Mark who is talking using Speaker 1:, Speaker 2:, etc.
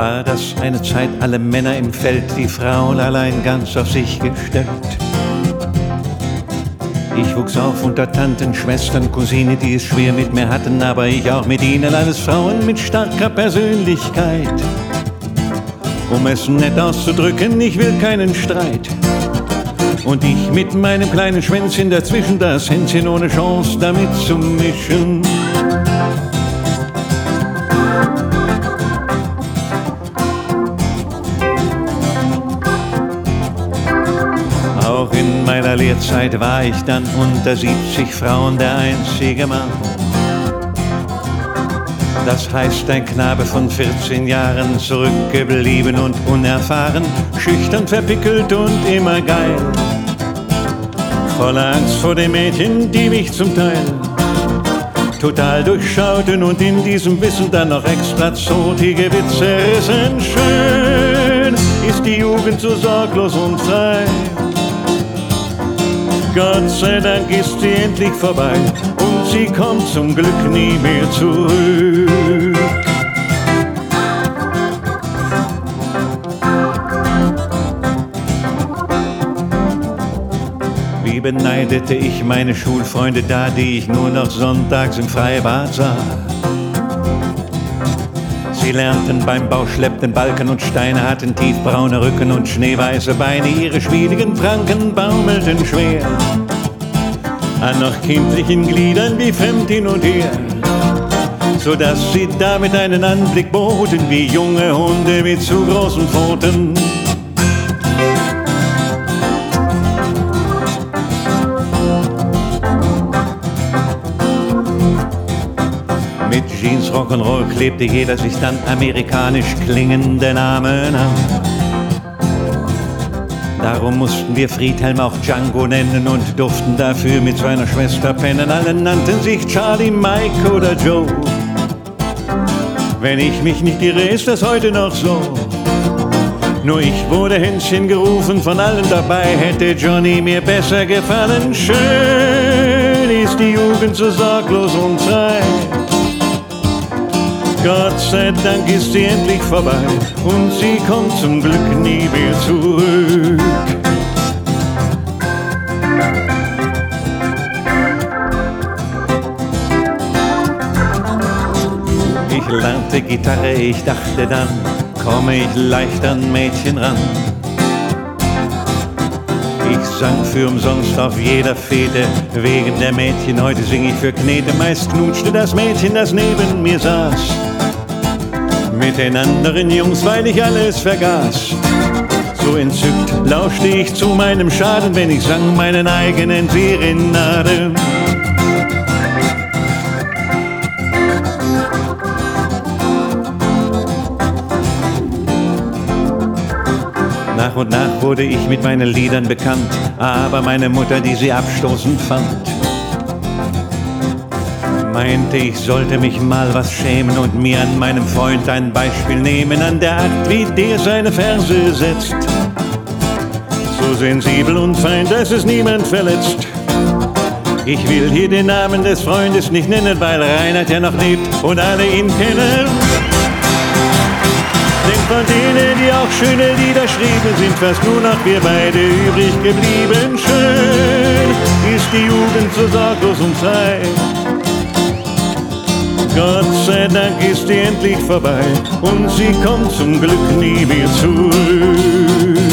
Speaker 1: war das eine Zeit, alle Männer im Feld, die Frauen allein ganz auf sich gestellt. Ich wuchs auf unter Tanten, Schwestern, Cousine, die es schwer mit mir hatten, aber ich auch mit ihnen, alles Frauen mit starker Persönlichkeit. Um es nett auszudrücken, ich will keinen Streit. Und ich mit meinem kleinen Schwänzchen dazwischen, das Händchen ohne Chance damit zu mischen. Auch in meiner Lehrzeit war ich dann unter 70 Frauen der einzige Mann. Das heißt, ein Knabe von 14 Jahren, zurückgeblieben und unerfahren, schüchtern, verpickelt und immer geil. Voller Angst vor den Mädchen, die mich zum Teil total durchschauten und in diesem Wissen dann noch extra zotige Witze rissen. Schön ist die Jugend so sorglos und frei. Gott sei Dank ist sie endlich vorbei und sie kommt zum Glück nie mehr zurück. Wie beneidete ich meine Schulfreunde da, die ich nur noch sonntags im Freibad sah. Sie lernten beim Bau, schleppten Balken und Steine, hatten tiefbraune Rücken und schneeweiße Beine. Ihre schwieligen Pranken baumelten schwer an noch kindlichen Gliedern wie fremd hin und her, sodass sie damit einen Anblick boten wie junge Hunde mit zu großen Pfoten. Mit Jeans, Rock'n'Roll klebte jeder sich dann amerikanisch klingende Namen an. Darum mussten wir Friedhelm auch Django nennen und durften dafür mit seiner Schwester pennen. Alle nannten sich Charlie, Mike oder Joe. Wenn ich mich nicht irre, ist das heute noch so. Nur ich wurde Hänschen gerufen, von allen dabei hätte Johnny mir besser gefallen. Schön ist die Jugend so sorglos und frei. Gott sei Dank ist sie endlich vorbei und sie kommt zum Glück nie mehr zurück. Ich lernte Gitarre, ich dachte dann, komme ich leicht an Mädchen ran. Ich sang für umsonst auf jeder Fete, wegen der Mädchen, heute sing ich für Knete. Meist knutschte das Mädchen, das neben mir saß, mit den anderen Jungs, weil ich alles vergaß. So entzückt lauschte ich zu meinem Schaden, wenn ich sang meinen eigenen Serenaden. Nach und nach wurde ich mit meinen Liedern bekannt, aber meine Mutter, die sie abstoßend fand, meinte, ich sollte mich mal was schämen und mir an meinem Freund ein Beispiel nehmen, an der Art, wie der seine Verse setzt. So sensibel und fein, dass es niemand verletzt. Ich will hier den Namen des Freundes nicht nennen, weil Reinhard ja noch lebt und alle ihn kennen. Denn von denen, die auch schöne Lieder schrieben, sind fast nur noch wir beide übrig geblieben. Schön ist die Jugend so sorglos und frei. Gott sei Dank ist sie endlich vorbei und sie kommt zum Glück nie mehr zurück.